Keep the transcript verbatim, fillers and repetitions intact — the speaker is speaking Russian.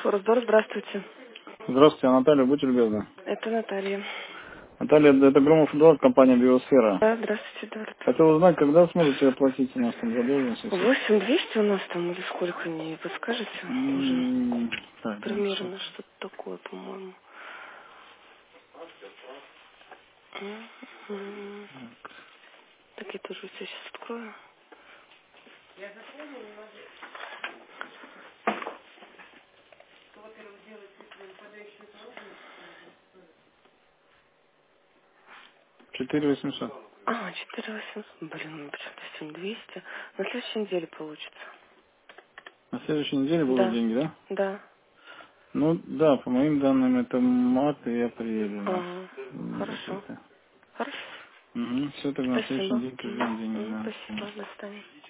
Форсдор, здравствуйте. Здравствуйте, Наталья, будьте любезны. Это Наталья. Наталья, это Громов Эдуард, компания Биосфера. Да, здравствуйте, Эдуард. Хотел узнать, когда сможете оплатить у нас там задолженность и все. восемь двести у нас там или сколько, не подскажете уже? М, Так, да, сейчас. Примерно что-то такое, по-моему. М. Так я тоже все сейчас открою. четыре восемьсот. А, четыре восемьсот. Блин, ну почему-то семь двести. На следующей неделе получится. На следующей неделе будут Да, деньги, да? да. Ну, да, по моим данным, это март и апрель у нас. Ага, М, хорошо. Где-то. Хорошо. Угу, все, тогда на следующей Спасибо. неделе Мгм. пришлем деньги, Мгм. да. Спасибо, до свидания.